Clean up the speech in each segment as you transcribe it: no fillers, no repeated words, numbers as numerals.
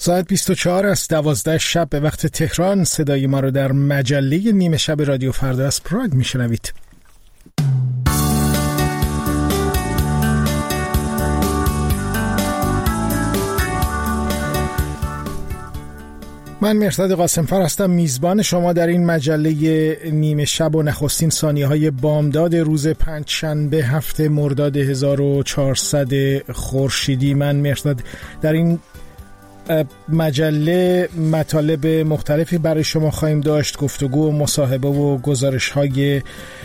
ساعت 24 است، 12 شب به وقت تهران. صدای ما رو در مجله نیمه شب رادیو فردا از پراگ میشنوید. من مرتضی قاسمفر هستم، میزبان شما در این مجله نیمه شب و نخستین ثانیه‌های بامداد روز پنجشنبه هفته مرداد 1400 خورشیدی. من مرتضی در این مجله مطالب مختلفی برای شما خواهیم داشت، گفتگو و مصاحبه و گزارش‌های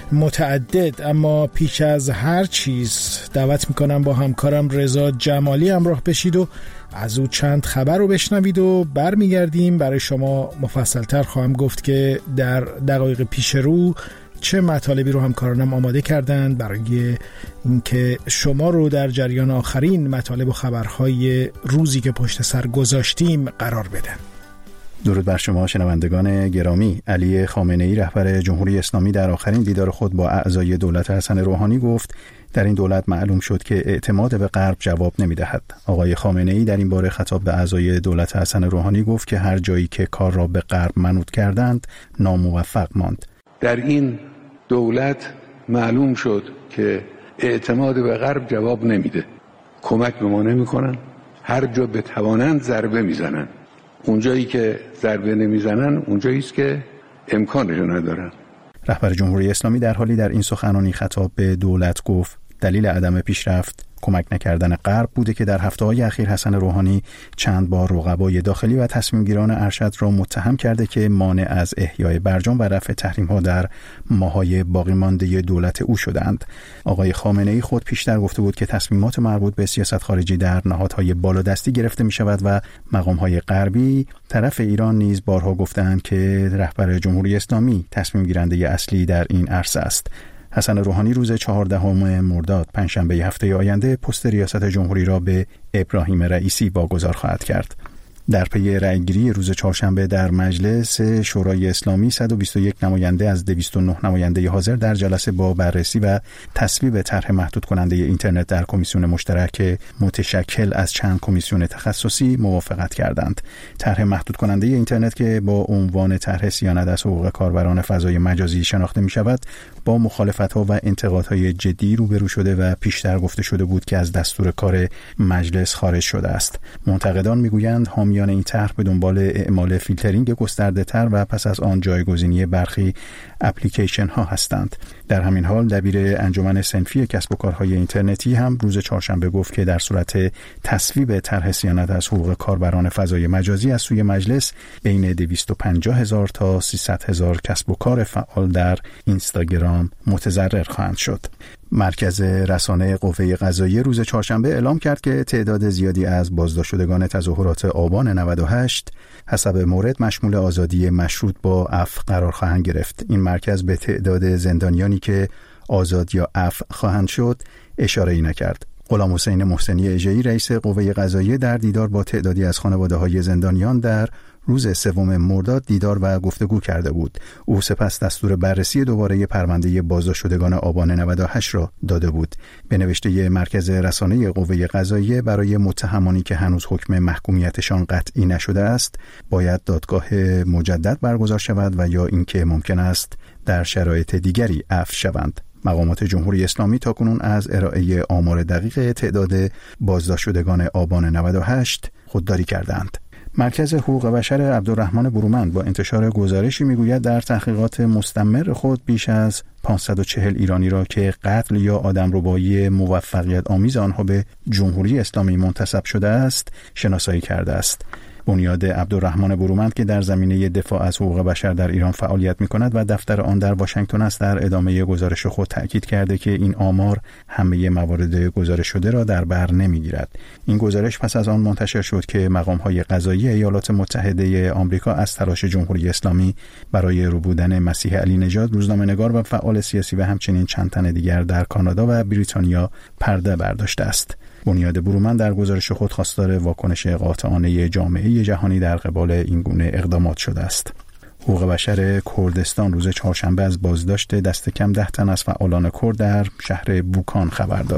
متعدد، اما پیش از هر چیز دعوت میکنم با همکارم رضا جمالی همراه بشید و از او چند خبر رو بشنوید و برمیگردیم. برای شما مفصل‌تر خواهم گفت که در دقایق پیش رو چه مطالبی رو همکارانم آماده کردند برای اینکه شما رو در جریان آخرین مطالب و خبرهای روزی که پشت سر گذاشتیم قرار بدن. درود بر شما شنوندگان گرامی. علی خامنه‌ای رهبر جمهوری اسلامی در آخرین دیدار خود با اعضای دولت حسن روحانی گفت در این دولت معلوم شد که اعتماد به غرب جواب نمی‌دهد. آقای خامنه‌ای در این باره خطاب به اعضای دولت حسن روحانی گفت که هر جایی که کار را به غرب منوط کردند ناموفق ماند. در این دولت معلوم شد که اعتماد به غرب جواب نمیده، کمک به ما نمی‌کنن، هر جا بتوانند ضربه میزنن، اونجایی که ضربه نمیزنن اونجایی است که امکانش ندارن. رهبر جمهوری اسلامی در حالی در این سخنرانی خطاب به دولت گفت دلیل عدم پیشرفت کمک نکردن غرب بوده که در هفته‌های اخیر حسن روحانی چند بار رقبای داخلی و تصمیمگیران ارشد را متهم کرده که مانع از احیای برجام و رفع تحریم‌ها در ماه‌های باقی مانده دولت او شدند. آقای خامنه‌ای خود پیشتر گفته بود که تصمیمات مربوط به سیاست خارجی در نهادهای بالادستی گرفته می‌شود و مقام‌های غربی طرف ایران نیز بارها گفتند که رهبر جمهوری اسلامی تصمیم گیرنده اصلی در این عرصه است. حسن روحانی روز 14 مرداد پنجشنبه هفته آینده پست ریاست جمهوری را به ابراهیم رئیسی واگذار خواهد کرد. در پی رأیگیری روز چهارشنبه در مجلس شورای اسلامی 121 نماینده از 209 نماینده حاضر در جلسه با بررسی و تصویب طرح محدود کننده اینترنت در کمیسیون مشترک متشکل از چند کمیسیون تخصصی موافقت کردند. طرح محدود کننده اینترنت که با عنوان طرح صیانت از حقوق کاربران فضای مجازی شناخته می شود با مخالفت‌ها و انتقادهای جدی روبرو شده و پیشتر گفته شده بود که از دستور کار مجلس خارج شده است. منتقدان میگویند حامیان این طرح به دنبال اعمال فیلترینگ گسترده‌تر و پس از آن جایگزینی برخی اپلیکیشن ها هستند. در همین حال دبیر انجمن صنفی کسب و کارهای اینترنتی هم روز چهارشنبه گفت که در صورت تصویب طرح صیانت از حقوق کاربران فضای مجازی از سوی مجلس بین 250,000 تا 300,000 کسب و کار فعال در اینستاگرام متضرر خواهند شد. مرکز رسانه قوه قضاییه روز چهارشنبه اعلام کرد که تعداد زیادی از بازداشت شدگان تظاهرات آبان 98 حسب مورد مشمول آزادی مشروط با عفو قرار خواهند گرفت. این مرکز به تعداد زندانیانی که آزاد یا عفو خواهند شد اشاره‌ای نکرد. غلام حسین محسنی اژه‌ای رئیس قوه قضاییه در دیدار با تعدادی از خانواده‌های زندانیان در روز 3 مرداد دیدار و گفتگو کرده بود. او سپس دستور بررسی دوباره پرونده بازداشت شدگان آبان 98 را داده بود. به نوشته مرکز رسانه قوه قضاییه برای متهمانی که هنوز حکم محکومیتشان قطعی نشده است باید دادگاه مجدد برگزار شود و یا اینکه ممکن است در شرایط دیگری عفو شوند. مقامات جمهوری اسلامی تاکنون از ارائه آمار دقیق تعداد بازداشت شدگان آبان 98 خودداری کردند. مرکز حقوق بشر عبدالرحمن برومند با انتشار گزارشی میگوید در تحقیقات مستمر خود بیش از 540 ایرانی را که قتل یا آدمربایی موفقیت آمیز آنها به جمهوری اسلامی منتسب شده است شناسایی کرده است. بنیاد عبدالرحمن برومند که در زمینه دفاع از حقوق بشر در ایران فعالیت می‌کند و دفتر آن در واشنگتن است در ادامه گزارش خود تأکید کرده که این آمار همه موارد گزارش شده را در بر نمی‌گیرد. این گزارش پس از آن منتشر شد که مقام‌های قضایی ایالات متحده آمریکا از تلاش جمهوری اسلامی برای ربودن مسیح علی نژاد روزنامه‌نگار و فعال سیاسی و همچنین چند تن دیگر در کانادا و بریتانیا پرده برداشته است. بنیاد برومند در گزارش خود خواستار واکنش قاطعانه جامعه جهانی در قبال این گونه اقدامات شده است. حقوق بشر کردستان روز چهارشنبه از بازداشت دست کم 10 تن از فعالان کرد در شهر بوکان خبر داد.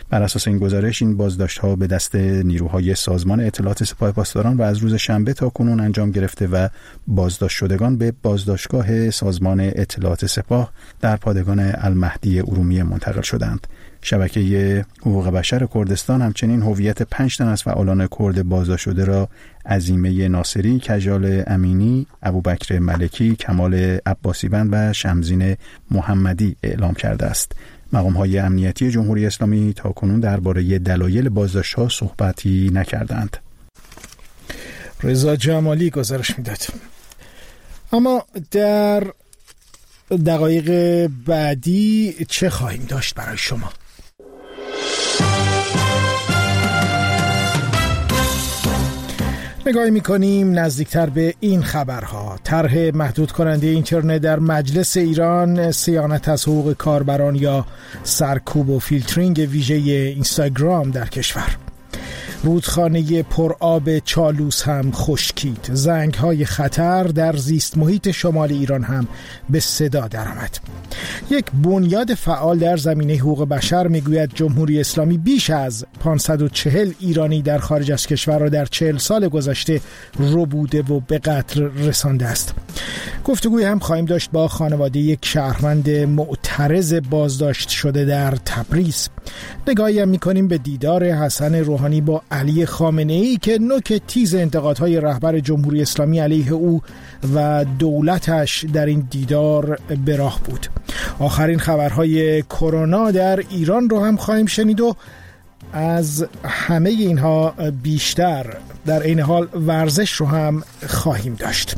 بر اساس این گزارش این بازداشت‌ها به دست نیروهای سازمان اطلاعات سپاه پاسداران و از روز شنبه تا کنون انجام گرفته و بازداشت شدگان به بازداشتگاه سازمان اطلاعات سپاه در پادگان المهدی ارومیه منتقل شدند. شبکه حقوق بشر کردستان همچنین هویت 5 تن از فعالان کرد بازداشت شده را عظیمه ناصری، کژال امینی، ابوبکر ملکی، کمال عباسی‌بند و شمزین محمدی اعلام کرده است. مقام‌های امنیتی جمهوری اسلامی تاکنون درباره دلایل بازداشت‌ها صحبتی نکردند. رضا جمالی گزارش می‌داد. اما در دقایق بعدی چه خواهیم داشت برای شما؟ نگاهی می‌کنیم نزدیکتر به این خبرها. طرح محدود کننده اینترنت در مجلس ایران، صیانت از حقوق کاربران یا سرکوب و فیلترینگ ویژه اینستاگرام در کشور. رودخانه پرآب چالوس هم خشکید. زنگ‌های خطر در زیست محیط شمال ایران هم به صدا درآمد. یک بنیاد فعال در زمینه حقوق بشر میگوید جمهوری اسلامی بیش از 540 ایرانی در خارج از کشور را در 40 سال گذشته ربوده و به قتل رسانده است. گفتگوی هم خواهیم داشت با خانواده یک شهروند معترض بازداشت شده در تبریز. نگاهی هم می‌کنیم به دیدار حسن روحانی با علی خامنه‌ای که نوک تیز انتقادهای رهبر جمهوری اسلامی علیه او و دولتش در این دیدار به راه بود. آخرین خبرهای کرونا در ایران رو هم خواهیم شنید و از همه اینها بیشتر در این حال ورزش رو هم خواهیم داشت.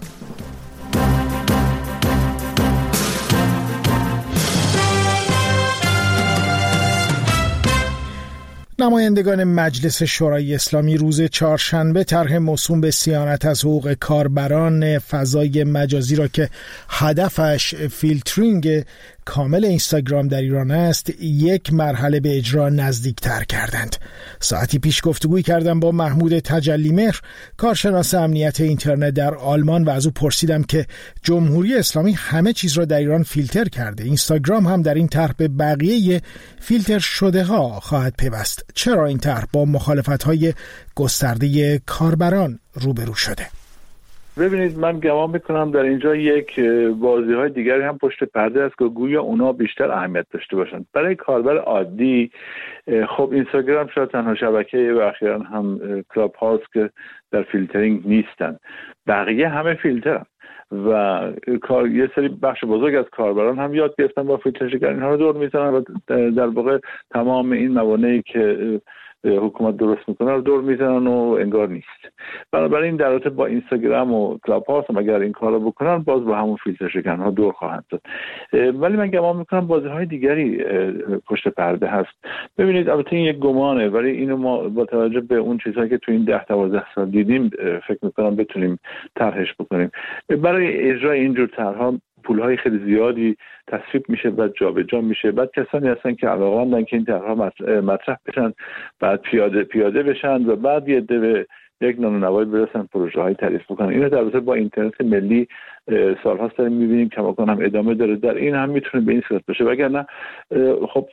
نمایندگان مجلس شورای اسلامی روز چهارشنبه طرح موسوم به صیانت از حقوق کاربران فضای مجازی را که هدفش فیلترینگ کامل اینستاگرام در ایران است یک مرحله به اجرا نزدیکتر کردند. ساعتی پیش گفتگوی کردم با محمود تجلیمهر، کارشناس امنیت اینترنت در آلمان و از او پرسیدم که جمهوری اسلامی همه چیز را در ایران فیلتر کرده، اینستاگرام هم در این طرح به بقیه فیلتر شده ها خواهد پیوست. چرا این طرح با مخالفت‌های گسترده کاربران روبرو شده؟ ببینید، من گمان میکنم در اینجا یک بازی‌های دیگری هم پشت پرده است که گویا اونا بیشتر اهمیت داشته باشند. برای کاربر عادی خب اینستاگرام شاید تنها شبکه و اخیراً هم کلاب هاوس که در فیلترینگ نیستن، بقیه همه فیلترن و یه سری بخش بزرگ از کاربران هم یاد گرفتن با فیلتر شکن اینها رو دور میزنن و در واقع تمام این موانعی که حکومت درست میکنه رو دور میزنن و انگار نیست. بنابراین در رابطه با اینستاگرام و کلاب هاوس هم اگر این کارو بکنن باز با همون فیلتر شکن ها دور خواهند شد. ولی من گمان میکنم بازی های دیگری پشت پرده هست. ببینید، البته این یک گمانه، ولی اینو ما با توجه به اون چیزهایی که تو این 10-12 سال دیدیم فکر میکنم بتونیم طرحش بکنیم. برای اجرای اینجور طرح‌ها پول‌های خیلی زیادی تصویب میشه، بعد جابجا میشه، بعد کسانی هستن که علاقه‌مندن که این طرح‌ها مطرح بشن، بعد پیاده بشن و بعد یه به یک نانونوایی برسن پروژه‌های تعریف بکنن. اینو در رابطه با اینترنت ملی سال‌هاست داریم می‌بینیم، کماکان هم ادامه داره. در این هم میتونه به این صورت بشه، وگرنه خب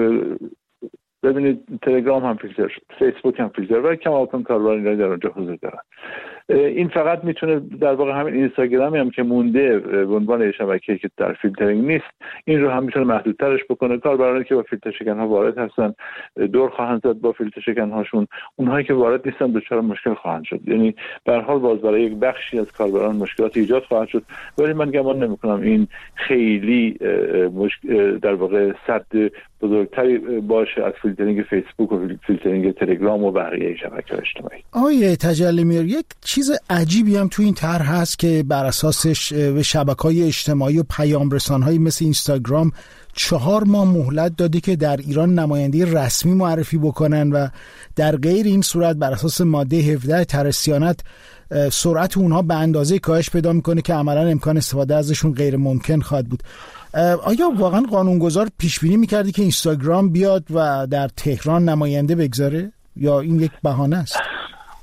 ببینید تلگرام هم فیلتر شد، فیسبوک هم فیلتر و کماکان کاربران در اونجا حضور دارن. این فقط میتونه در واقع همین اینستاگرامی هم که مونده به عنوان شبکه‌ای که در فیلترینگ نیست، این رو هم میتونه محدودترش بکنه. کاربرانی که با فیلتر شکن ها وارد هستن دور خواهند زد با فیلتر شکن هاشون، اونهایی که وارد نیستن دچار مشکل خواهند شد. یعنی به هر حال باز برای یک بخشی از کاربران مشکلات ایجاد خواهد شد، ولی من گمان نمی‌کنم این خیلی در واقع صد بزرگتری باشه از فیلترینگ فیسبوک و فیلترینگ تلگرام و بقیه شبکه‌های اجتماعی. آیه تجلیمهر، یک چیز عجیبی هم تو این طرح هست که بر اساسش به شبکه‌های اجتماعی و پیام رسان‌های مثل اینستاگرام 4 ماه مهلت داده که در ایران نماینده رسمی معرفی بکنن و در غیر این صورت بر اساس ماده 17 طرح صیانت سرعت اونها به اندازه کاهش پیدا میکنه که عملاً امکان استفاده ازشون غیر ممکن خواهد بود. آیا واقعا قانونگذار پیش بینی میکردی که اینستاگرام بیاد و در تهران نماینده بگذاره یا این یک بهانه است؟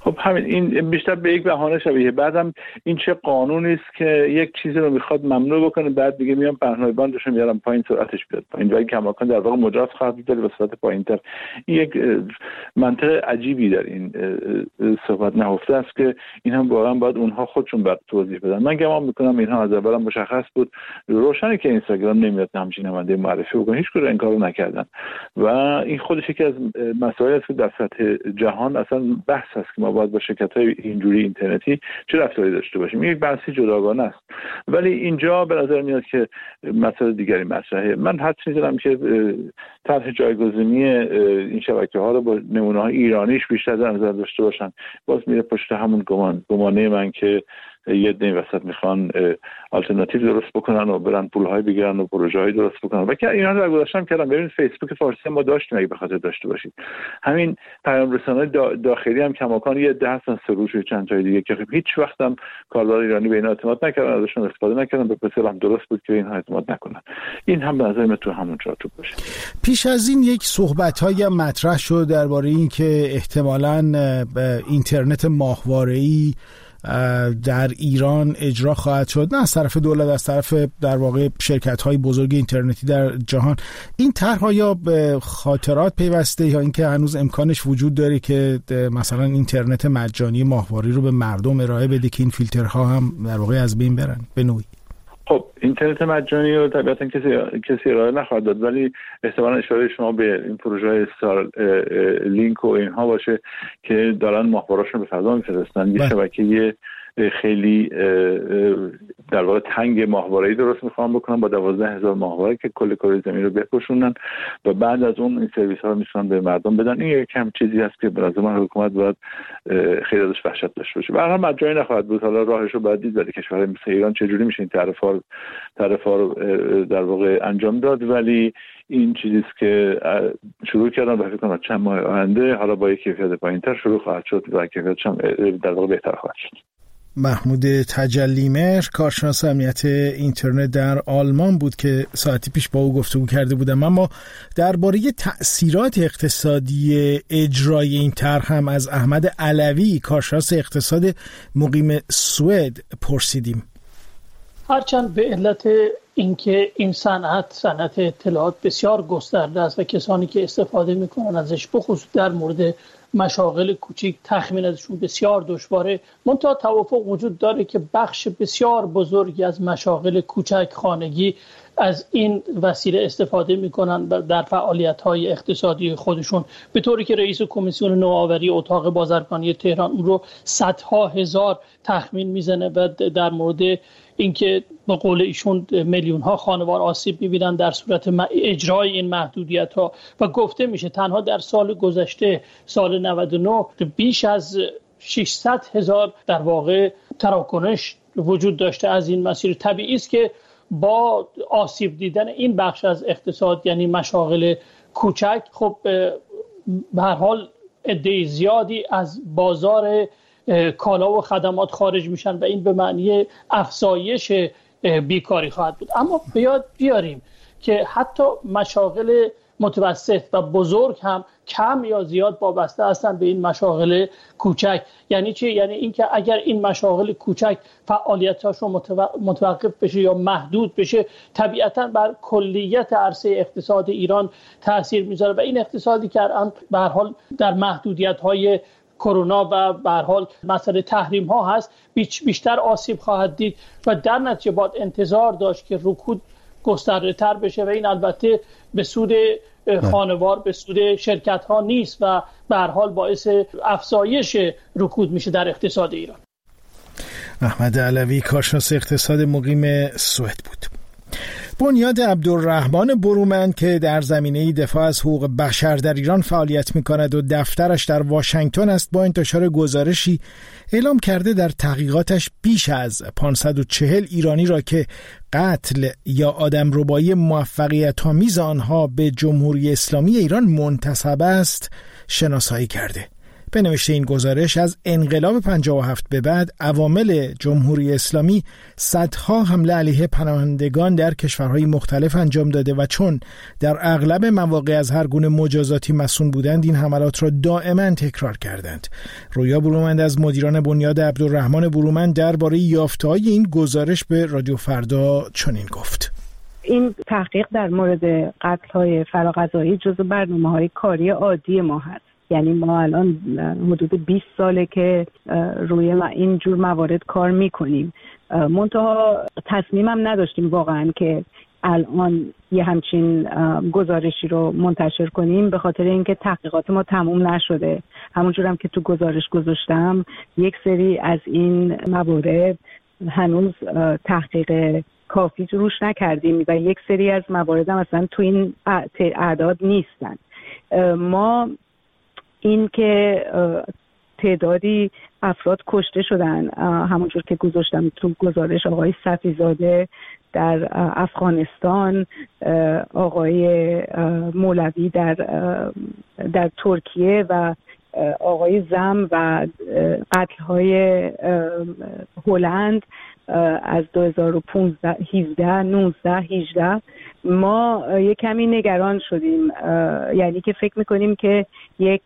خب همین، این بیشتر به یک بهانه شبیه. بعدم این چه قانونی است که یک چیزی رو میخواد ممنوع بکنه، بعد دیگه میام پهنای باندشو میارم پایین، سرعتش بیاد پایین و این کماکان در واقع مجاز خواهد بود به صورت پایینتر. این یک منطق عجیبی در این صحبت نهفته است که این هم واقعا باید اونها خودشون بعد توضیح بدن. من گمان میکنم اینها از اول مشخص بود، روشنه که اینستاگرام نمیاد همچین نماینده معرفی بکنه، هیچ کدوم این کارو نکردن و این خودش یکی از مسائلی است که در سطح جهان اصلا بحث است که ما باید با شرکت‌های اینجوری اینترنتی چه رفتاری داشته باشیم. این یک بحثی جداگانه است، ولی اینجا به نظر میاد که مسائل دیگری مطرحه. من حد می‌زنم که طرح جایگزینی این شبکه‌ها رو با نمونه‌های ایرانیش بیشتر در نظر داشته باشن. باز میره پشت همون گمانه من که یه دنی وسط میخوان آلترناتیو درست بکنن و برن پولهای بگیرن و پروژه‌های درست بکنن و که اینا رو در گذشته هم کردن. ببینید فیسبوک فارسی ما داشتیم، اگه بخاطر داشته باشید همین پیام رسانه‌های داخلی هم کماکان یه ده هستن، سروش و چند تای دیگه که هیچ وقت هم کاربر ایرانی به اینا اعتماد نکردن، ازشون استفاده نکردن، به پسر هم درست بود که اینها اعتماد نکنن. این هم به نظر من تو همون چارچوب باشه. پیش از این یک صحبت‌های مطرح شد درباره این که احتمالاً اینترنت ماهواره‌ای در ایران اجرا خواهد شد، نه از طرف دولت، از طرف در واقع شرکت‌های بزرگ اینترنتی در جهان. این طرح یا به خاطرات پیوسته یا اینکه هنوز امکانش وجود داره که مثلا اینترنت مجانی ماهواره‌ای رو به مردم ارائه بده که این فیلترها هم در واقع از بین برن به نوعی؟ خب اینترنت مجانی رو طبیعتا کسی ارائه نخواهد داد، ولی احتمالاً اشاره شما به این پروژه لینک و اینها باشه که دارن ماهواره‌اشون به فضا میفرستن. یه شبکه خیلی در واقع تنگ ماهواره‌ای درست میخوام بکنم با 12,000 ماهواره که کل کره زمین رو بپوشونن و بعد از اون این سرویس ها رو میتونن به مردم بدن. این یک کم چیزی هست که به نظر من حکومت باید خیلی ازش وحشت داشته باشه. به هر حال مجانی نخواهد بود، حالا راهش رو باید دید در کشورهای مثل ایران چجوری میشه این تعرفه رو در واقع انجام داد، ولی این چیزی است که شروع کردن و فکر کنم چند ماه آینده حالا با یک کیفیت پایینتر شروع خواهد شد و کیفیتش هم در واقع بهتر خواهد شد. محمود تجلیمر، کارشناس امنیت اینترنت در آلمان بود که ساعتی پیش با او گفتگو کرده بودم. اما درباره تأثیرات اقتصادی اجرای این طرح هم از احمد علوی، کارشناس اقتصاد مقیم سوئد پرسیدیم. هرچند به علت اینکه این صنعت اطلاعات بسیار گسترده است و کسانی که استفاده میکنن ازش بخصوص در مورد مشاغل کوچیک تخمین ازشون بسیار دشواره، منتها توافق وجود داره که بخش بسیار بزرگی از مشاغل کوچک خانگی از این وسیله استفاده میکنن در فعالیت‌های اقتصادی خودشون، به طوری که رئیس کمیسیون نوآوری اتاق بازرگانی تهران اون رو صدها هزار تخمین میزنه و در مورد اینکه به قول ایشون میلیون ها خانوار آسیب می‌بینن در صورت اجرای این محدودیت‌ها و گفته میشه تنها در سال گذشته سال 99 بیش از 600,000 در واقع تراکنش وجود داشته از این مسیر. طبیعی است که با آسیب دیدن این بخش از اقتصاد یعنی مشاغل کوچک، خب به هر حال عده زیادی از بازار کالا و خدمات خارج میشن و این به معنی افزایش بیکاری خواهد بود. اما بیاد بیاریم که حتی مشاغل متوسط و بزرگ هم کم یا زیاد وابسته هستند به این مشاغل کوچک. یعنی چی؟ یعنی اینکه اگر این مشاغل کوچک فعالیتاشون متوقف بشه یا محدود بشه، طبیعتاً بر کلیت عرصه اقتصاد ایران تاثیر میذاره و این اقتصادی که الان به هر حال در محدودیت‌های کرونا و به هر حال مسئله تحریم ها هست بیشتر آسیب خواهد دید و در نتیجه باید انتظار داشت که رکود گسترده تر بشه و این البته به سود خانوار، به سود شرکت ها نیست و به هر حال باعث افزایش رکود میشه در اقتصاد ایران. احمد علوی، کارشناس اقتصاد مقیم سوئد بود. بنیاد عبدالرحمن برومند که در زمینه دفاع از حقوق بشر در ایران فعالیت می‌کند و دفترش در واشنگتن است، با انتشار گزارشی اعلام کرده در تحقیقاتش بیش از 540 ایرانی را که قتل یا آدمربایی موفقیت‌آمیز آنها به جمهوری اسلامی ایران منتسب است شناسایی کرده. به نوشته این گزارش از انقلاب 57 به بعد عوامل جمهوری اسلامی صدها حمله علیه پناهندگان در کشورهای مختلف انجام داده و چون در اغلب مواقع از هر گونه مجازاتی مصون بودند این حملات را دائما تکرار کردند. رویا برومند از مدیران بنیاد عبدالرحمن برومند درباره یافته‌های این گزارش به رادیو فردا چنین گفت: این تحقیق در مورد قتل‌های فراغذایی جزو برنامه‌های کاری عادی ما هست. یعنی ما الان حدود 20 ساله که روی این جور موارد کار میکنیم. منتها تصمیمم نداشتیم واقعا که الان یه همچین گزارشی رو منتشر کنیم، به خاطر اینکه تحقیقات ما تموم نشده. همونجور هم که تو گزارش گذاشتم یک سری از این موارد هنوز تحقیق کافی روش نکردیم و یک سری از موارد هم اصلا تو این اعداد نیستن. ما این که تعدادی افراد کشته شدن، همونجور که گذاشتم تو گزارش، آقای صفیزاده در افغانستان، آقای مولوی در ترکیه و آقای زم و قتل‌های هلند از 2015 17 19 18 ما یک کمی نگران شدیم. یعنی که فکر میکنیم که یک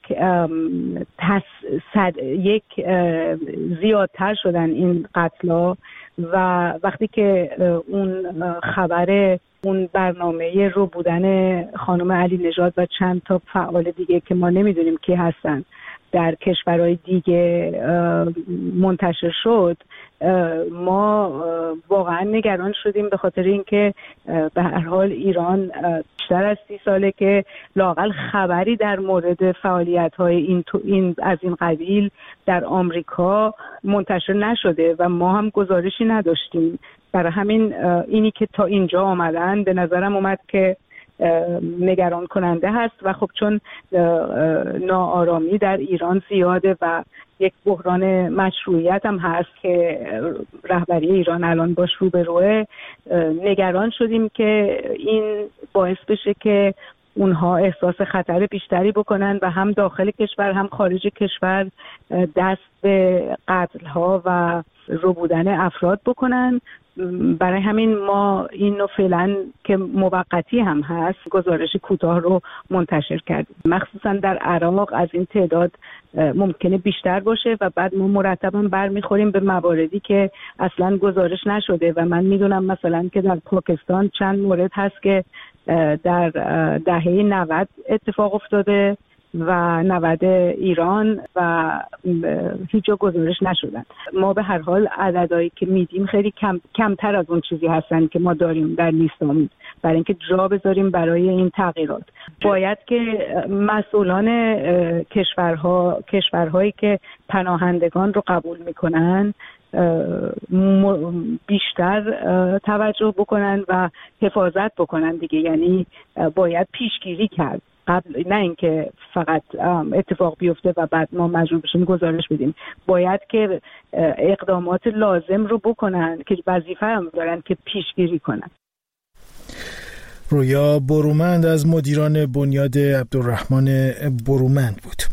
زیادتر شدن این قتل‌ها و وقتی که اون خبر اون برنامه رو بودن خانم علی نژاد و چند تا فعال دیگه که ما نمیدونیم کی هستن در کشورهای دیگه منتشر شد، ما واقعا نگران شدیم، به خاطر اینکه به هر حال ایران بیشتر از 30 ساله که لااقل خبری در مورد فعالیت‌های این از این قبیل در آمریکا منتشر نشده و ما هم گزارشی نداشتیم. برای همین اینی که تا اینجا آمدن به نظرم اومد که نگران کننده هست و خب چون ناآرامی در ایران زیاده و یک بحران مشروعیت هم هست که رهبری ایران الان باش روبروه، نگران شدیم که این باعث بشه که اونها احساس خطر بیشتری بکنن و هم داخل کشور هم خارج کشور دست به قتل‌ها و ربودن افراد بکنن. برای همین ما اینو فعلا که موقتی هم هست گزارش کوتاه رو منتشر کردیم. مخصوصا در عراق از این تعداد ممکنه بیشتر باشه و بعد ما مرتبا برمیخوریم به مواردی که اصلا گزارش نشده و من میدونم مثلا که در پاکستان چند مورد هست که در دهه 90 اتفاق افتاده و 90 ایران و هیچ جا گزارش نشدن. ما به هر حال عددهایی که میدیم خیلی کمتر از اون چیزی هستن که ما داریم در لیستمون، برای اینکه جا بذاریم برای این تغییرات. باید که مسئولان کشورهایی که پناهندگان رو قبول میکنن بیشتر توجه بکنن و حفاظت بکنن دیگه. یعنی باید پیشگیری کرد قبل، نه اینکه فقط اتفاق بیفته و بعد ما مجبور بشیم گزارش بدیم. باید که اقدامات لازم رو بکنن که وظیفه هم دارن که پیشگیری کنن. رویا برومند از مدیران بنیاد عبدالرحمن برومند بود.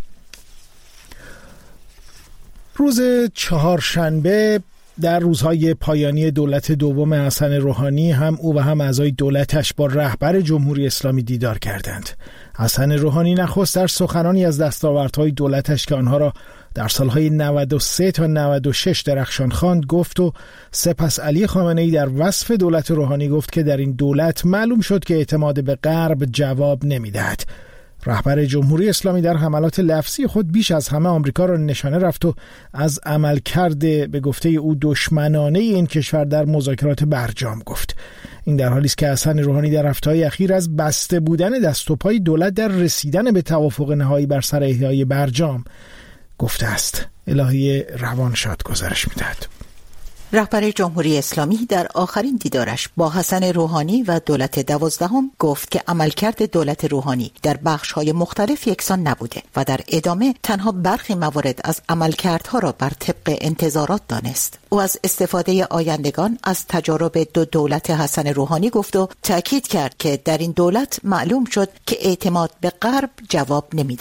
روز چهارشنبه در روزهای پایانی دولت دوم حسن روحانی هم او و هم اعضای دولتش با رهبر جمهوری اسلامی دیدار کردند. حسن روحانی نخست در سخنانی از دستاوردهای دولتش که آنها را در سالهای 93 تا 96 درخشان خواند گفت و سپس علی خامنه‌ای در وصف دولت روحانی گفت که در این دولت معلوم شد که اعتماد به غرب جواب نمی‌دهد. رهبر جمهوری اسلامی در حملات لفظی خود بیش از همه آمریکا را نشانه رفت و از عملکرد به گفته او دشمنانه این کشور در مذاکرات برجام گفت. این در حالی است که حسن روحانی در هفته‌های اخیر از بسته بودن دست و پای دولت در رسیدن به توافق نهایی بر سر احیای برجام گفته است. الهی روانشاد گزارش می‌دهد. رهبر جمهوری اسلامی در آخرین دیدارش با حسن روحانی و دولت 12 گفت که عملکرد دولت روحانی در بخش‌های مختلف یکسان نبوده و در ادامه تنها برخی موارد از عملکردها را بر طبق انتظارات دانست. او از استفاده آیندگان از تجارب دو دولت حسن روحانی گفت و تأکید کرد که در این دولت معلوم شد که اعتماد به غرب جواب نمی‌دهد.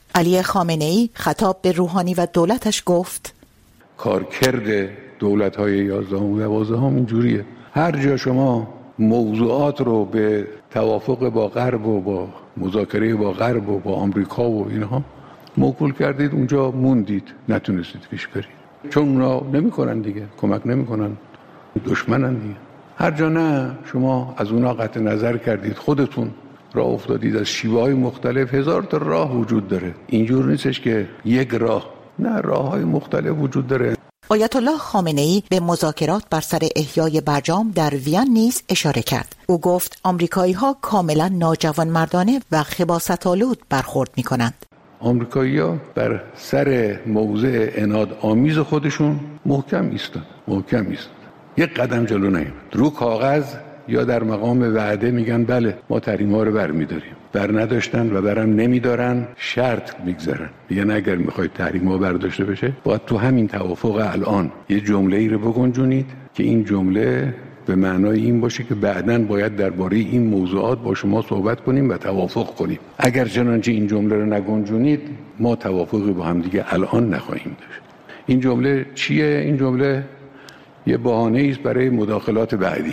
علی خامنه‌ای خطاب به روحانی و دولتش گفت: کارکرد دولت‌های 11 و 12 اینجوریه. هر جا شما موضوعات رو به توافق با غرب و با مذاکره با غرب و با آمریکا و اینها موکول کردید، اونجا موندید، نتونستید پیش برید. چون اونا نمی‌کنن دیگه، کمک نمی‌کنن، دشمنن دیگه. هر جا نه شما از اونا قطع نظر کردید، خودتون راه افتادید، از شیوه‌های مختلف. هزار تا راه وجود داره، اینجور نیستش که یک راه، نه، راه‌های مختلف وجود داره. آیت الله خامنه‌ای به مذاکرات بر سر احیای برجام در وین نیز اشاره کرد. او گفت آمریکایی‌ها کاملا ناجوانمردانه و خباثت‌آلود برخورد می‌کنند. آمریکایی‌ها بر سر موضع عناد آمیز خودشون محکم ایستادن. یک قدم جلو نیامد. رو کاغذ یا در مقام وعده میگن بله ما تحریم‌ها رو برمی‌داریم. بر نداشتن و برم نمیدارن، شرط میگذارن، میگن اگر میخواید تحریم‌ها برداشته بشه باید تو همین توافق الان یه جمله‌ای رو بگنجونید که این جمله به معنای این باشه که بعداً باید درباره این موضوعات با شما صحبت کنیم و توافق کنیم. اگر چنانچه این جمله رو نگنجونید ما توافقی با هم دیگه الان نخواهیم داشت. این جمله چیه؟ این جمله یه بهانه‌ای است برای مداخلات بعدی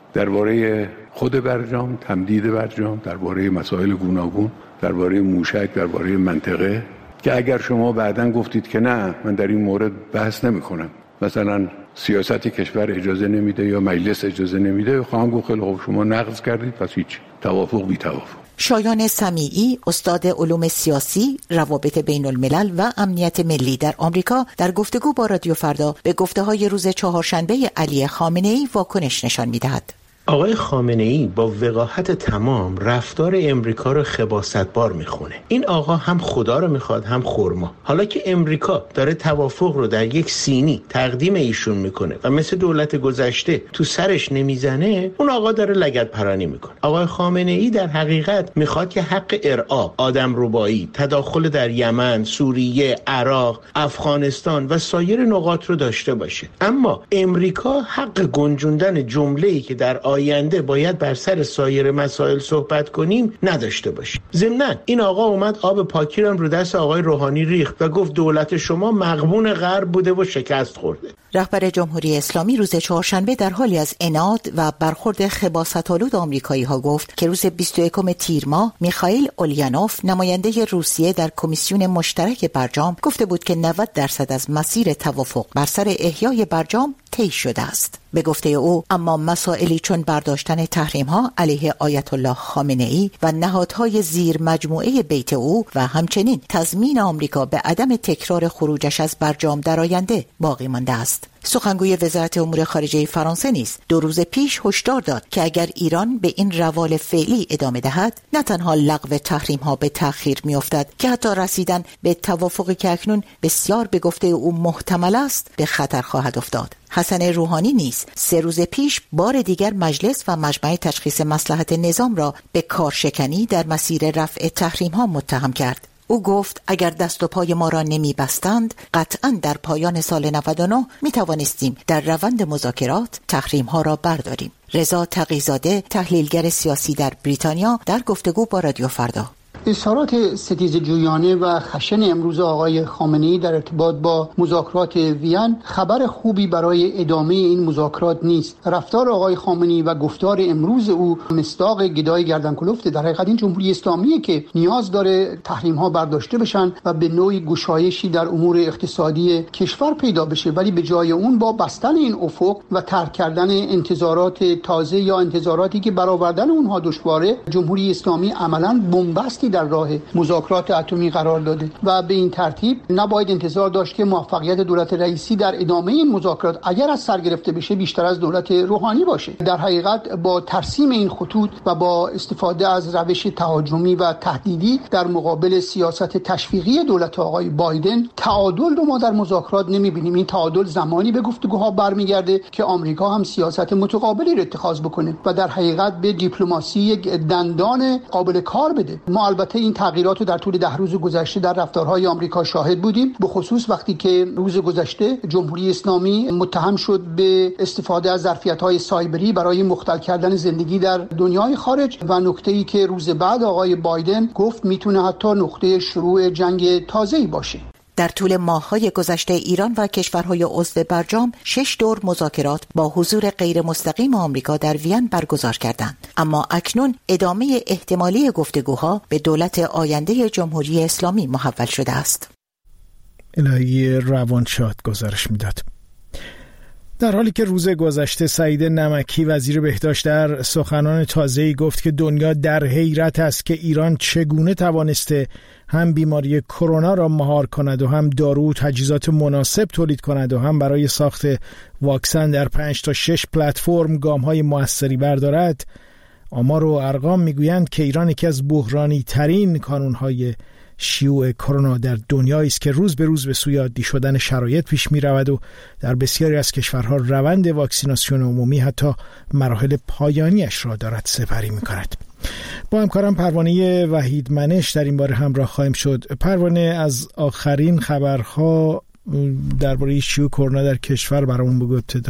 درباره خود برجام، تمدید برجام، درباره مسائل گوناگون، درباره موشک، درباره منطقه، که اگر شما بعداً گفتید که نه من در این مورد بحث نمی‌کنم، مثلا سیاست کشور اجازه نمیده یا مجلس اجازه نمیده، خواهم گفت خیلی خوب شما نقض کردید، پس هیچ، توافق بی توافق. شایان سمیعی، استاد علوم سیاسی، روابط بین الملل و امنیت ملی در آمریکا، در گفتگو با رادیو فردا به گفته‌های روز چهارشنبه علی خامنه‌ای واکنش نشان می‌دهد. آقای خامنه‌ای با وقاحت تمام رفتار امریکا رو خباثت‌بار میخونه. این آقا هم خدا رو میخواد هم خرما. حالا که امریکا داره توافق رو در یک سینی تقدیم ایشون میکنه و مثل دولت گذشته تو سرش نمیزنه، اون آقا داره لگد پرانی میکنه. آقای خامنه‌ای در حقیقت میخواد که حق ارعاب، آدمربایی، تداخل در یمن، سوریه، عراق، افغانستان و سایر نقاط رو داشته باشه. اما امریکا حق گنجوندن جمله‌ای که در آینده باید بر سر سایر مسائل صحبت کنیم نداشته باشیم. ضمناً این آقا اومد آب پاکی رو دست آقای روحانی ریخت و گفت دولت شما مغبون غرب بوده و شکست خورده. رهبر جمهوری اسلامی روز چهارشنبه در حالی از عناد و برخورد خباثت‌آلود آمریکایی‌ها گفت که روز 21 تیر ماه میخائیل اولینوف، نماینده روسیه در کمیسیون مشترک برجام، گفته بود که 90% از مسیر توافق بر سر احیای برجام طی شده است. به گفته او اما مسائلی چون برداشتن تحریم‌ها علیه آیت الله خامنه‌ای و نهادهای زیر مجموعه بیت او و همچنین تضمین آمریکا به عدم تکرار خروجش از برجام در آینده باقی مانده است. سخنگوی وزارت امور خارجه فرانسه نیز 2 روز پیش هشدار داد که اگر ایران به این روال فعلی ادامه دهد، نه تنها لغو تحریم‌ها به تأخیر می‌افتد که حتی رسیدن به توافقی که اکنون بسیار به گفته او محتمل است به خطر خواهد افتاد. حسن روحانی نیز 3 روز پیش بار دیگر مجلس و مجمع تشخیص مصلحت نظام را به کارشکنی در مسیر رفع تحریم‌ها متهم کرد. او گفت اگر دست و پای ما را نمی بستند، قطعاً در پایان سال 99 می توانستیم در روند مذاکرات تحریم ها را برداریم. رضا تقی‌زاده، تحلیلگر سیاسی در بریتانیا، در گفتگو با رادیو فردا: اظهارات ستیزجویانه و خشن امروز آقای خامنه‌ای در ارتباط با مذاکرات وین خبر خوبی برای ادامه این مذاکرات نیست. رفتار آقای خامنه‌ای و گفتار امروز او مصداق گدای گردنکلفت. در حقیقت این جمهوری اسلامیه که نیاز داره تحریم‌ها برداشته بشن و به نوعی گشایشی در امور اقتصادی کشور پیدا بشه، ولی به جای اون با بستن این افق و ترک کردن انتظارات تازه یا انتظاراتی که برآوردن اونها دشواره، جمهوری اسلامی عملاً بن‌بستی در راه مذاکرات اتمی قرار داده و به این ترتیب نباید انتظار داشت که موفقیت دولت رئیسی در ادامه این مذاکرات اگر از سر گرفته بشه بیشتر از دولت روحانی باشه. در حقیقت با ترسیم این خطوط و با استفاده از روش تهاجمی و تهدیدی در مقابل سیاست تشویقی دولت آقای بایدن، تعادل رو ما در مذاکرات نمی‌بینیم. این تعادل زمانی به گفتگوها برمیگرده که آمریکا هم سیاست متقابلی رو اتخاذ بکنه و در حقیقت به دیپلماسی یک دندان قابل کار بده. ما البته این تغییرات رو در طول 10 روز گذشته در رفتارهای آمریکا شاهد بودیم، به خصوص وقتی که روز گذشته جمهوری اسلامی متهم شد به استفاده از ظرفیت‌های سایبری برای مختل کردن زندگی در دنیای خارج و نکته‌ای که روز بعد آقای بایدن گفت میتونه حتی نقطه شروع جنگ تازه‌ای باشه. در طول ماه‌های گذشته ایران و کشورهای عضو برجام 6 دور مذاکرات با حضور غیر مستقیم آمریکا در وین برگزار کردند، اما اکنون ادامه احتمالی گفتگوها به دولت آینده جمهوری اسلامی محول شده است. الهی روانشاد گزارش میداد. در حالی که روز گذشته سعید نمکی وزیر بهداشت در سخنان تازه‌ای گفت که دنیا در حیرت است که ایران چگونه توانسته هم بیماری کرونا را مهار کند و هم دارو و تجهیزات مناسب تولید کند و هم برای ساخت واکسن در 5 تا 6 پلتفرم گام‌های موثری بردارد، آمار و ارقام میگویند که ایران یکی از بحرانی ترین کانون‌های شیوع کرونا در دنیایی است که روز به روز به سوی عادی شدن شرایط پیش می رود و در بسیاری از کشورها روند واکسیناسیون عمومی حتی مراحل پایانیش را دارد سپری می کند. با همکارم پروانه وحیدمنش در این باره همراه خواهیم شد. پروانه، از آخرین خبرها درباره شیوع کرونا در کشور برامون بگو ابتدا.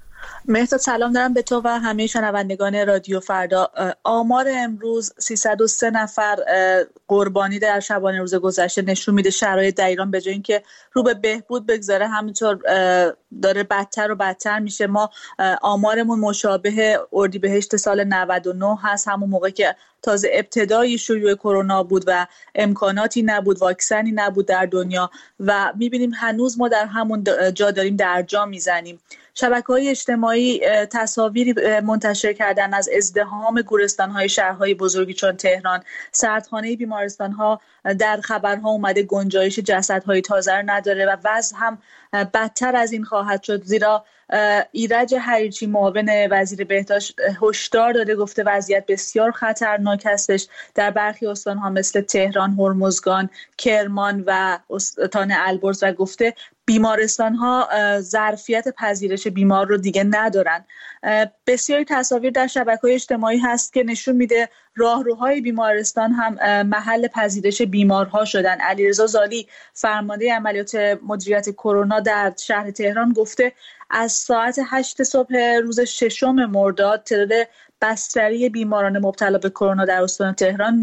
مهداد سلام دارم به تو و همه شنوندگان رادیو فردا. آمار امروز 303 نفر قربانی در شبانه روز گذشته نشون میده شرایط در ایران به جای اینکه رو به بهبود بگذاره همینطور داره بدتر و بدتر میشه. ما آمارمون مشابه اردیبهشت سال 99 هست، همون موقع که تازه ابتدای شیوع کرونا بود و امکاناتی نبود، واکسنی نبود در دنیا و میبینیم هنوز ما در همون جا داریم در جا میزنیم. شبکه‌های اجتماعی تصاویری منتشر کردن از ازدحام گورستان‌های شهرهای بزرگی چون تهران. سردخانه بیمارستان‌ها در خبرها اومده گنجایش جسدهای تازه رو نداره و وضع هم بدتر از این خواهد شد، زیرا ایرج حریچی معاون وزیر بهداشت هشدار داده، گفته وضعیت بسیار خطرناک هستش در برخی استان‌ها مثل تهران، هرمزگان، کرمان و استان البرز و گفته بیمارستان‌ها ظرفیت پذیرش بیمار رو دیگه ندارن. بسیاری تصاویر در شبکه‌های اجتماعی هست که نشون میده راهروهای بیمارستان هم محل پذیرش بیمارها شدن. علیرضا زالی فرمانده عملیات مدیریت کرونا در شهر تهران گفته از ساعت 8 صبح روز 6 مرداد تعداد بستری بیماران مبتلا به کرونا در استان تهران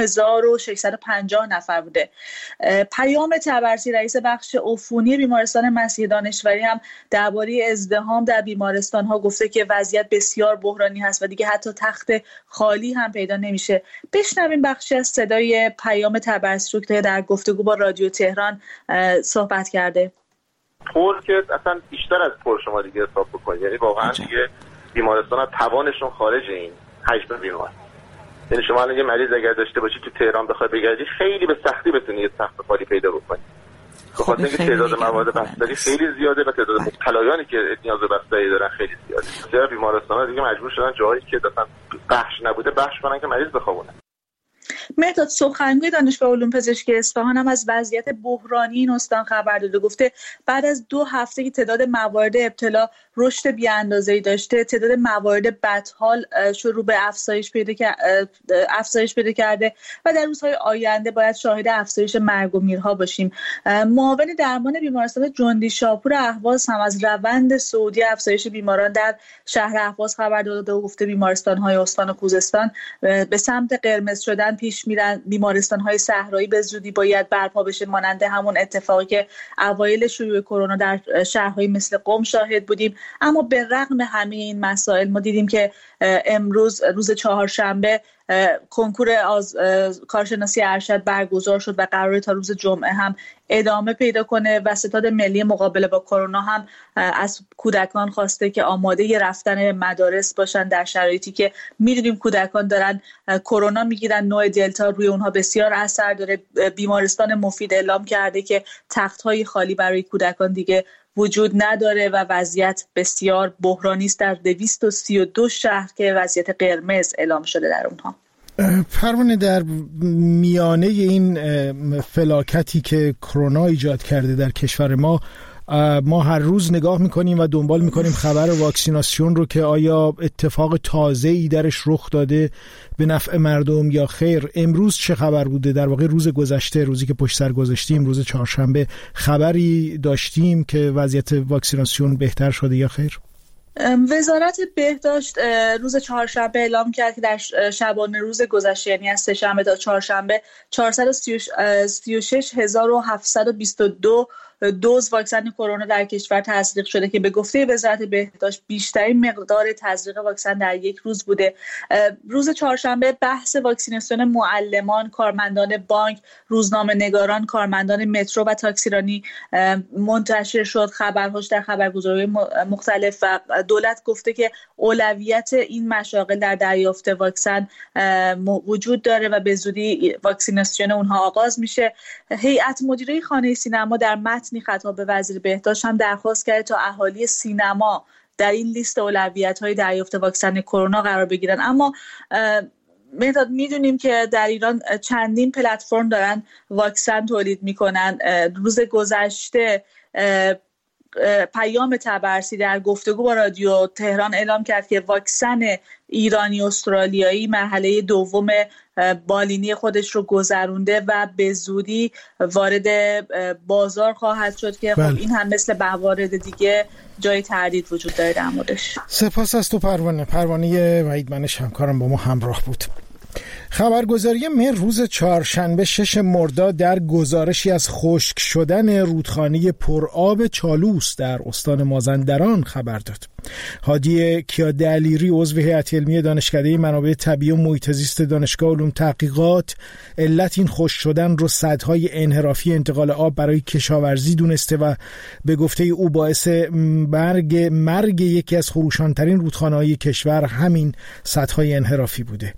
9650 نفر بوده. پیام تبرسی رئیس بخش عفونی بیمارستان مسیح دانشوری هم درباره ازدحام در بیمارستان‌ها گفته که وضعیت بسیار بحرانی هست و دیگه حتی تخت خالی هم پیدا نمیشه. بشنویم بخشی از صدای پیام تبرسی رو که در گفتگو با رادیو تهران صحبت کرده. پر که اصلا بیشتر از پر شما دیگه حساب بکنید، یعنی واقعا دیگه بیمارستان ها توانشون خارج این حجم بیمار. یعنی شما الان یه مریض اگر داشته باشی تو تهران بخوای بگردی خیلی به سختی بتونی یه تخت خالی پیدا بکنی. خب اینکه تعداد مواد بستری خیلی زیاده و تعداد مبتلایانی که نیاز به بستری دارن خیلی زیاده. بسیار بیمارستان ها دیگه مجبور شدن جایی که اصلا بخش نبوده بخش کنن که مریض بخوابونه. مهداد سخنگوی دانشگاه علوم پزشکی اصفهان هم از وضعیت بحرانی این استان خبر داده، گفته بعد از 2 هفته که تعداد موارد ابتلا رشد بی‌اندازه‌ای داشته، تعداد موارد بدحال شروع به افزایش پیدا کرده و در روزهای آینده باید شاهد افزایش مرگ و میرها باشیم. معاون درمان بیمارستان جندی شاپور اهواز هم از روند صعودی افزایش بیماران در شهر اهواز خبر داده و گفته بیمارستان‌های استان و خوزستان به سمت قرمز شدن پیش میرن. بیمارستان‌های صحرایی به زودی باید برپا بشه، مانند همون اتفاقی که اوایل شیوع کرونا در شهرهای مثل قم شاهد بودیم. اما به رغم همه این مسائل ما دیدیم که امروز روز چهارشنبه کنکور کارشناسی ارشد برگزار شد و قراره تا روز جمعه هم ادامه پیدا کنه و ستاد ملی مقابله با کرونا هم از کودکان خواسته که آماده رفتن مدارس باشن در شرایطی که میدونیم کودکان دارن کرونا میگیرن، نوع دلتا روی اونها بسیار اثر داره. بیمارستان مفید اعلام کرده که تخت‌های خالی برای کودکان دیگه وجود نداره و وضعیت بسیار بحرانی است در 232 شهر که وضعیت قرمز اعلام شده در اونها. پروانه، در میانه این فلاکتی که کرونا ایجاد کرده در کشور ما ما هر روز نگاه میکنیم و دنبال میکنیم خبر واکسیناسیون رو که آیا اتفاق تازه‌ای درش رخ داده به نفع مردم یا خیر. امروز چه خبر بوده؟ در واقع روز گذشته، روزی که پشت سر گذاشتیم، روز چهارشنبه، خبری داشتیم که وضعیت واکسیناسیون بهتر شده یا خیر؟ وزارت بهداشت روز چهارشنبه اعلام کرد که در شبانه روز گذشته، یعنی از سه‌شنبه تا چهارشنبه، 436,722 دوز واکسن کرونا در کشور تزریق شده که به گفته وزارت بهداشت بیشترین مقدار تزریق واکسن در یک روز بوده. روز چهارشنبه بحث واکسیناسیون معلمان، کارمندان بانک، روزنامه‌نگاران، کارمندان مترو و تاکسیرانی منتشر شد، خبرهاش در خبرگزاری‌های مختلف، و دولت گفته که اولویت این مشاغل در دریافت واکسن وجود داره و به زودی واکسیناسیون اونها آغاز میشه. هیئت مدیره خانه سینما در متنی خطاب به وزیر بهداشت هم درخواست کرده تا اهالی سینما در این لیست اولویت‌های دریافت واکسن کرونا قرار بگیرن. اما مهداد، میدونیم که در ایران چندین پلتفرم دارن واکسن تولید میکنن. روز گذشته پیام طبرسی در گفتگو با رادیو تهران اعلام کرد که واکسن ایرانی استرالیایی مرحله دوم بالینی خودش رو گذرونده و به زودی وارد بازار خواهد شد که خب این هم مثل موارد دیگه جای تردید وجود داره در موردش. سپاس از تو پروانه وحید منش، همکارم با ما همراه بود. خبرگزاری مهر روز چهارشنبه 6 مرداد در گزارشی از خشک شدن رودخانه پرآب چالوس در استان مازندران خبر داد. هادی کیادعلیری، عضو هیئت علمی دانشکده منابع طبیعی و محیط زیست دانشگاه علوم تحقیقات، علت این خشک شدن رو سدهای انحرافی انتقال آب برای کشاورزی دونسته و به گفته او باعث مرگ یکی از خروشانترین رودخانه‌های کشور همین سدهای انحرافی بوده.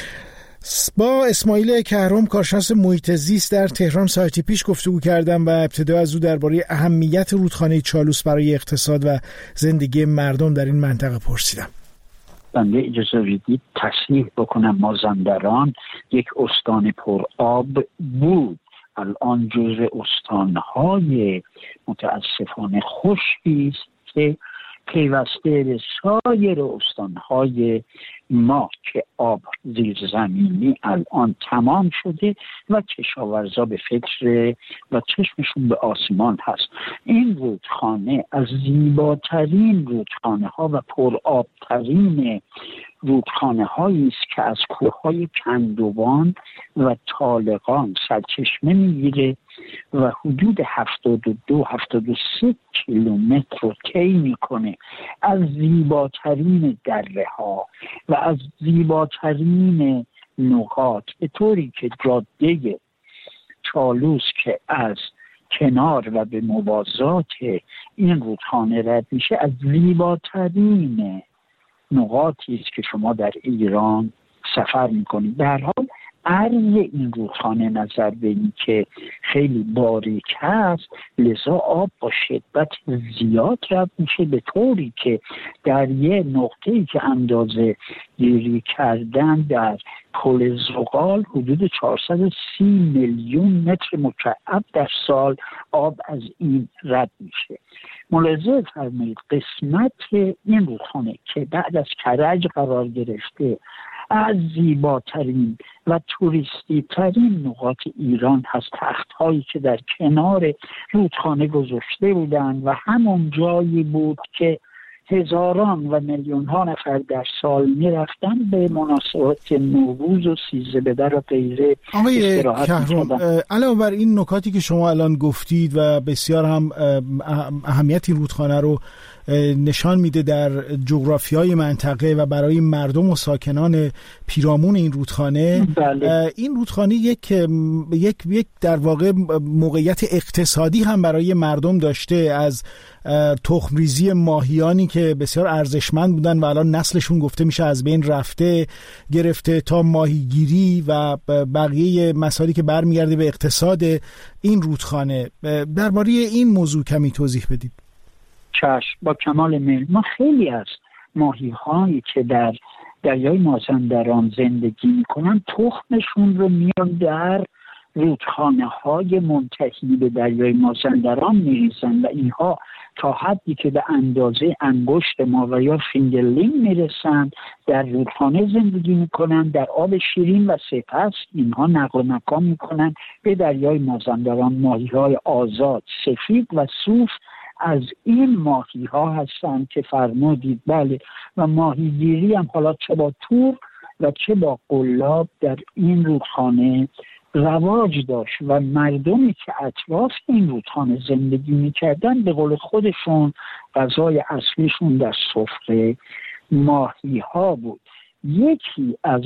با اسماعیل کهرم، کارشناس محیط زیست در تهران، ساعتی پیش گفتگو کردم و ابتدا از او درباره اهمیت رودخانه چالوس برای اقتصاد و زندگی مردم در این منطقه پرسیدم. بنده اجازه بدید تصحیح بکنم، مازندران یک استان پرآب بود، الان جزء استانهای متاسفانه خشکی است که پیوسته به سایر استانهای ما که آب زیرزمینی الان تمام شده و کشاورزا به فکر و چشمشون به آسمان هست. این رودخانه از زیباترین رودخانه ها و پرآبترین رودخانه هایی است که از کوههای کندوان و طالقان سرچشمه میگیره و حدود 72-73 کیلومتر رو طی میکنه از زیباترین دره ها و از زیباترین نقاط، به طوری که جاده چالوس که از کنار و به موازات این رودخانه رد میشه از زیباترین نقاطی است که شما در ایران سفر میکنید. در حال عرض این رودخانه نظر به این که خیلی باریک هست، لذا آب با شدت زیاد رد میشه، به طوری که در یه نقطه‌ای که اندازه گیری کردن در پل زغال حدود 430 میلیون متر مکعب در سال آب از این رد میشه. ملاحظه فرمایید قسمت این رودخانه که بعد از کرج قرار گرفته از زیباترین و توریستی ترین نقاط ایران هست. تخت‌هایی که در کنار رودخانه گذاشته بودند و همون جایی بود که هزاران و میلیون ها نفر در سال میرفتن به مناسبات نوروز و 13 بدر و غیره. آقای کهرم، علاوه بر این نکاتی که شما الان گفتید و بسیار هم اهمیت این رودخانه رو نشان میده در جغرافیای منطقه و برای مردم و ساکنان پیرامون این رودخانه، بله. این رودخانه یک در واقع موقعیت اقتصادی هم برای مردم داشته، از تخمریزی ماهیانی که بسیار ارزشمند بودن و الان نسلشون گفته میشه از بین رفته گرفته تا ماهیگیری و بقیه مسائلی که برمیگرده به اقتصاد این رودخانه. درباره این موضوع کمی توضیح بدید. چشم، با کمال میل. ما خیلی از ماهی‌هایی که در دریای مازندران زندگی میکنن تخمشون رو میان در رودخانه‌های منتهی به دریای مازندران میریزن و اینها تا حدی که به اندازه انگشت ما و یا فینگرلینگ میرسن در رودخانه زندگی میکنن، در آب شیرین و سپس اینها نقل مکان میکنن به دریای مازندران. ماهی‌های آزاد، سفید و صوف از این ماهی‌ها هستند که فرمودید. بله، و ماهیگیری هم حالا چه با تور و چه با قلاب در این رودخانه رواج داشت و مردمی که اطراف این رودخانه زندگی میکردن به قول خودشون غذای اصلیشون در سفره ماهی ها بود. یکی از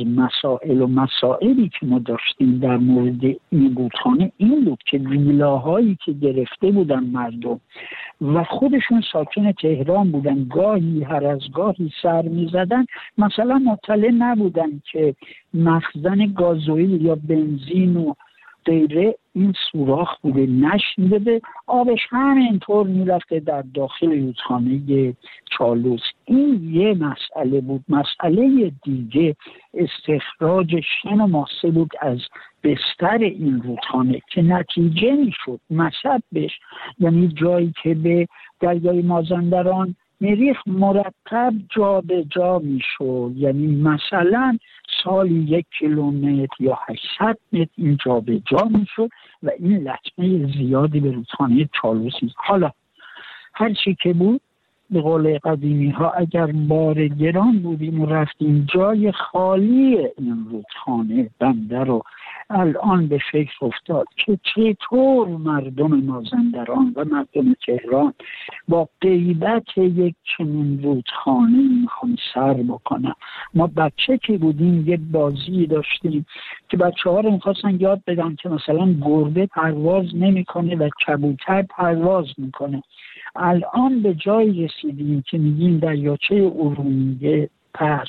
مسائلی که ما داشتیم در مورد این رودخانه این بود که ویلاهایی که گرفته بودن مردم و خودشون ساکن تهران بودن، گاهی هر از گاهی سر میزدن، مثلا مطلع نبودن که مخزن گازوئیل یا بنزین و غیره این سوراخ بوده، نشنیده، آبش همینطور میرفته در داخل رودخانه چالوس. این یه مسئله بود. مسئله دیگه استخراج شن و ماسه بود از بستر این رودخانه که نتیجه میشد مصبش، یعنی جایی که به دریای مازندران میریخ مرتب جا به جا میشد، یعنی مثلا سالی 1 کیلومتر یا 800 متر این جا به جا میشد و این لطمه زیادی به رودخانه چالوسی. حالا هر چی که بود، به قول قدیمی ها اگر بار گران بودیم و رفتیم جای خالی این رودخانه بنده رو الان به فکر افتاد که چطور مردم مازندران و مردم تهران با غیبت یک چنین رودخانه میخوان سر بکنن. ما بچه که بودیم یه بازی داشتیم که بچه ها رو میخواستن یاد بدن که مثلا گربه پرواز نمیکنه و کبوتر پرواز میکنه. الان به جایی رسیدیم که میگیم دریاچه ارومیه پر،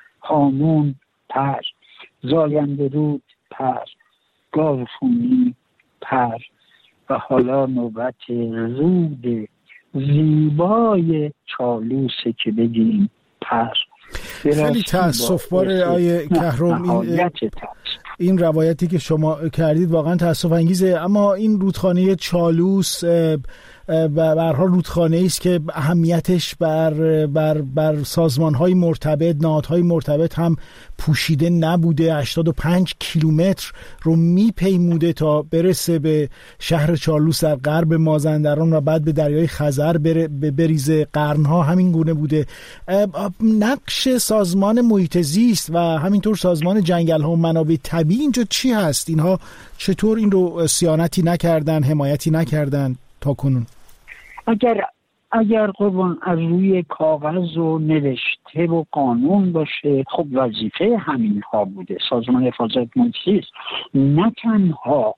هامون پر، زاینده رود پر، گاوخونی پر و حالا نوبت رود زیبای چالوسه که بگیم پر. خیلی تأسف باره آیه کهرم، این روایتی که شما کردید واقعا تأسف انگیزه. اما این رودخانه چالوس به هر حال رودخانه‌ای است که اهمیتش بر سازمان‌های مرتبط، نهادهای مرتبط هم پوشیده نبوده. 85 کیلومتر رو میپیموده تا برسه به شهر چالوس در غرب مازندران و بعد به دریای خزر بریزه. قرنها همین گونه بوده. نقش سازمان محیط زیست و همینطور سازمان جنگل‌ها و منابع طبیعی اینجا چی هست؟ اینها چطور این رو صیانتی نکردن، حمایتی نکردن تا کنون؟ اگر قربان از روی کاغذ و نوشته و قانون باشه، خب وظیفه همین ها بوده. سازمان حفاظت محیط زیست نه تنها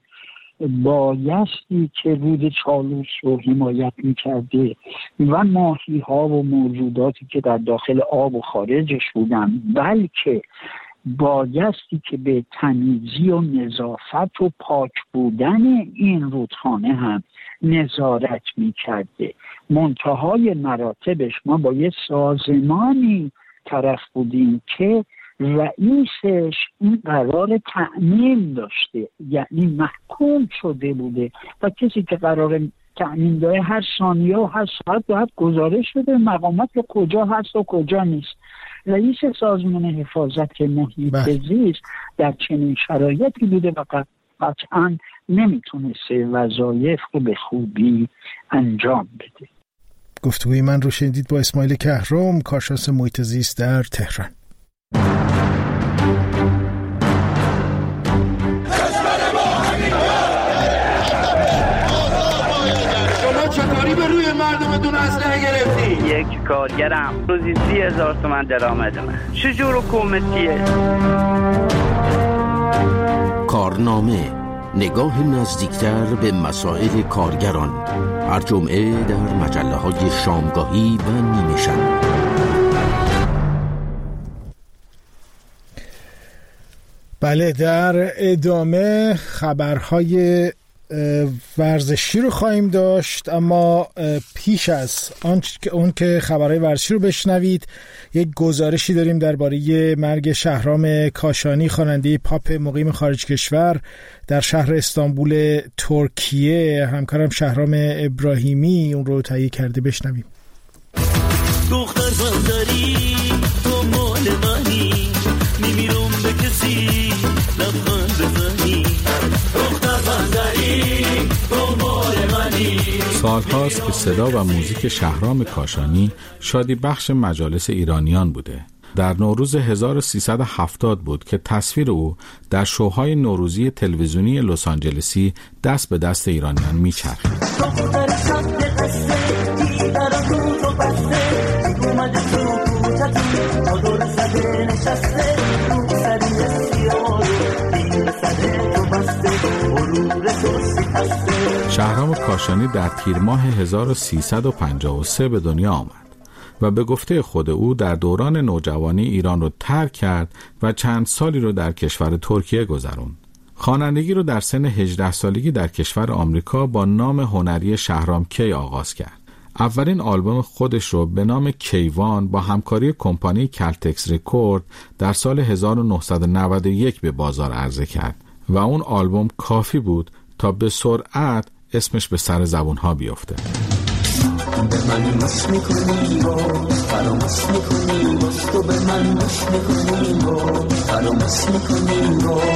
بایستی که رود چالوس رو حمایت میکرده و ماهی ها و موجوداتی که در داخل آب و خارجش بودن، بلکه بایستی که به تمیزی و نظافت و پاک بودن این رودخانه هم نظارت میکرده. منتهای مراتبش ما با یه سازمانی طرف بودیم که رئیسش این قرار تأمین داشته، یعنی محکوم شده بوده و کسی که قرار تأمین داره هر ثانیه و هر ساعت باید گزارش بده مقامات که کجا هست و کجا نیست. رئیس سازمان حفاظت محیط زیست در چنین شرایطی بوده و قطعا نمیتونسته وظایف رو به خوبی انجام بده. گفتگوی من رو شنیدید با اسماعیل کهرم، کارشناس محیط زیست در تهران. شما چطوری به روی مردمتون اسلحه گرفتی؟ یک کارگرم روزی 30,000 تومان درآمد من. چجور حکومتیه؟ کارنامه، نگاه نزدیکتر به مسائل کارگران، هر جمعه در مجله‌های شامگاهی و نیمه شب. بله، در ادامه خبرهای ورزشی رو خواهیم داشت، اما پیش از اون که خبرهای ورزشی رو بشنوید یک گزارشی داریم درباره مرگ شهرام کاشانی، خواننده پاپ مقیم خارج کشور در شهر استانبول ترکیه. همکارم شهرام ابراهیمی اون رو تهیه کرده، بشنویم. دختر بندری تو مال منی، میمیرم به کسی لبخند بزنی. دختر بندری تو مال منی. سالهاست که صدا و موزیک شهرام کاشانی شادی بخش مجالس ایرانیان بوده. در نوروز 1370 بود که تصویر او در شوهای نوروزی تلویزیونی لس آنجلسی دست به دست ایرانیان میچرخید. شهرام کاشانی در تیر ماه 1353 به دنیا آمد و به گفته خود او در دوران نوجوانی ایران رو ترک کرد و چند سالی رو در کشور ترکیه گذروند. خوانندگی رو در سن 18 سالگی در کشور آمریکا با نام هنری شهرام کی آغاز کرد. اولین آلبوم خودش رو به نام کیوان با همکاری کمپانی کلتکس رکورد در سال 1991 به بازار عرضه کرد و اون آلبوم کافی بود تا به سرعت اسمش به سر زبونها بیفته. به من مش میکنی و فراموش میکنی و تو به من مش میکنی و فراموش میکنی و.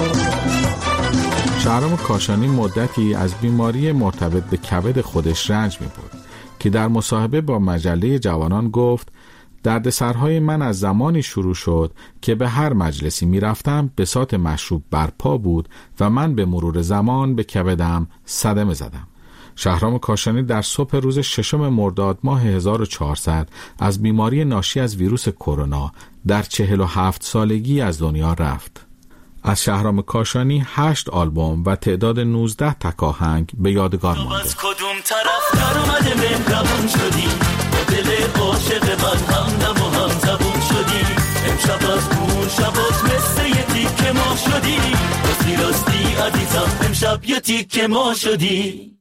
شهرام کاشانی مدتی از بیماری مرتبط به کبد خودش رنج می‌برد که در مصاحبه با مجله جوانان گفت دردسرهای من از زمانی شروع شد که به هر مجلسی میرفتم بساط مشروب برپا بود و من به مرور زمان به کبدم صدمه زدم. شهرام کاشانی در صبح روز 6 مرداد ماه 1400 از بیماری ناشی از ویروس کرونا در 47 سالگی از دنیا رفت. از شهرام کاشانی 8 آلبوم و تعداد 19 تکاهنگ به یادگار مانده. از کدوم طرف در اومده مهربون شدی، با دل عاشق من همدم و همزبون شدی. امشب از اون شبات مثل یه تیک ما شدی، راستی عزیزم امشب یه تیک ما شدی.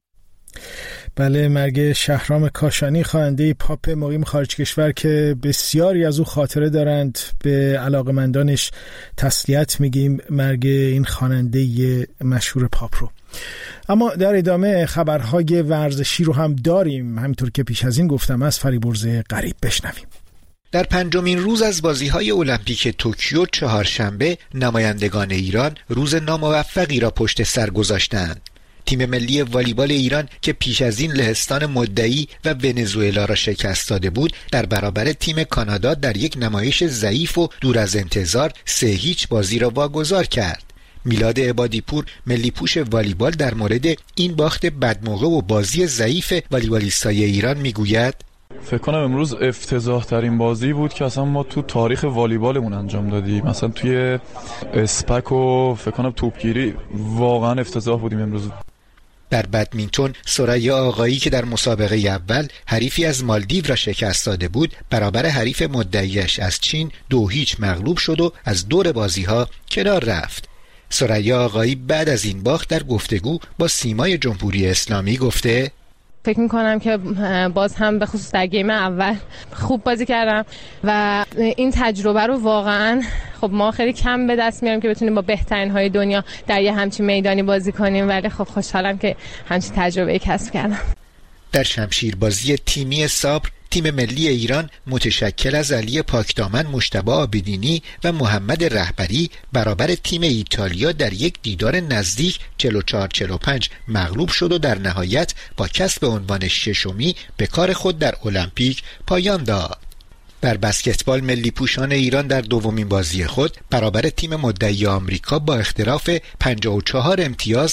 بله، مرگ شهرام کاشانی خواننده پاپ مقیم خارج کشور که بسیاری از او خاطره دارند، به علاقمندانش تسلیت میگیم مرگ این خواننده مشهور پاپ رو. اما در ادامه خبرهای ورزشی رو هم داریم، همینطور که پیش از این گفتم از فریبرز غریب بشنویم. در 5مین روز از بازی‌های المپیک توکیو چهارشنبه نمایندگان ایران روز ناموفقی را پشت سر گذاشتند. تیم ملی والیبال ایران که پیش از این لهستان مدعی و ونزوئلا را شکست داده بود، در برابر تیم کانادا در یک نمایش ضعیف و دور از انتظار 3-0 بازی را واگذار کرد. میلاد عبادی پور ملی پوش والیبال در مورد این باخت بدموقع و بازی ضعیف والیبالیستای ایران میگوید: فکر کنم امروز افتضاح ترین بازی بود که اصلا ما تو تاریخ والیبالمون انجام دادیم. مثلا توی اسپک و فکر کنم توپگیری واقعا افتضاح بودیم امروز. در بدمینتون ثریا آقایی که در مسابقه اول حریفی از مالدیو را شکست داده بود، برابر حریف مدعیش از چین 2-0 مغلوب شد و از دور بازی‌ها کنار رفت. ثریا آقایی بعد از این باخت در گفتگو با سیمای جمهوری اسلامی گفته: فکر میکنم که باز هم به خصوص در گیم اول خوب بازی کردم و این تجربه رو واقعا خب ما خیلی کم به دست میاریم که بتونیم با بهترین های دنیا در یه همچین میدانی بازی کنیم، ولی خب خوشحالم که همچین تجربه کسب کردم. در شمشیربازی تیمی صبر، تیم ملی ایران متشکل از علی پاکدامن، مجتبی عابدینی و محمد رهبری برابر تیم ایتالیا در یک دیدار نزدیک 44-45 مغلوب شد و در نهایت با کسب عنوان ششمی به کار خود در المپیک پایان داد. در بسکتبال ملی پوشان ایران در دومین بازی خود برابر تیم مدعی آمریکا با اختلاف 54 امتیاز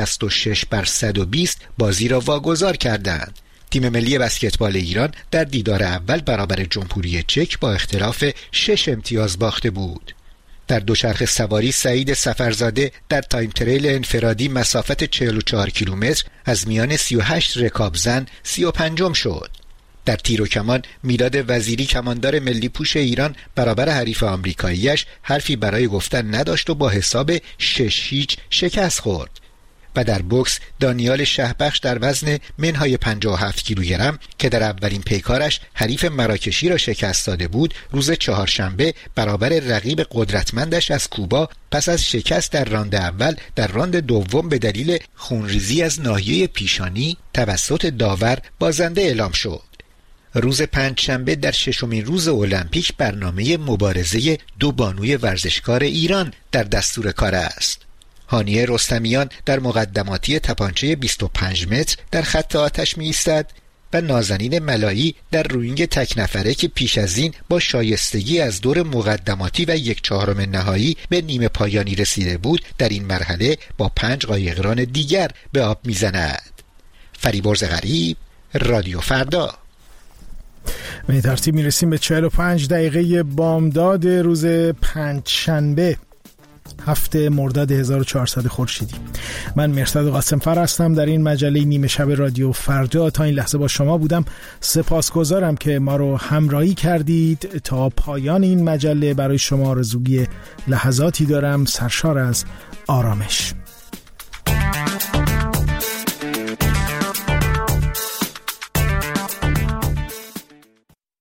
66-120 بازی را واگذار کردند. تیم ملی بسکتبال ایران در دیدار اول برابر جمهوری چک با اختلاف 6 امتیاز باخته بود. در دوچرخه سواری سعید سفرزاده در تایم تریل انفرادی مسافت 44 کیلومتر از میان 38 رکابزن 35م شد. در تیر و کمان میلاد وزیری کماندار ملی پوش ایران برابر حریف آمریکاییش حرفی برای گفتن نداشت و با حساب 6-0 شکست خورد. و در بوکس دانیال شهبخش در وزن منهای 57 کیلوگرم که در اولین پیکارش حریف مراکشی را شکست داده بود، روز چهارشنبه برابر رقیب قدرتمندش از کوبا پس از شکست در راند اول در راند دوم به دلیل خونریزی از ناحیه پیشانی توسط داور بازنده اعلام شد. روز پنجشنبه در ششمین روز المپیک برنامه مبارزه دو بانوی ورزشکار ایران در دستور کار است. هانیه رستمیان در مقدماتی تپانچه 25 متر در خط آتش می ایستد و نازنین ملایی در روینگ تک نفره که پیش از این با شایستگی از دور مقدماتی و 1/4 نهایی به نیمه پایانی رسیده بود، در این مرحله با 5 قایقران دیگر به آب می زند. فریبرز غریب، رادیو فردا. به ترتیب میرسیم به 45 دقیقه بامداد روز پنجشنبه 7 مرداد 1400 خورشیدی. من مرتضی قاسمفر هستم. در این مجله نیمه شب رادیو فردا تا این لحظه با شما بودم. سپاسگزارم که ما رو همراهی کردید. تا پایان این مجله برای شما آرزوی لحظاتی دارم سرشار از آرامش.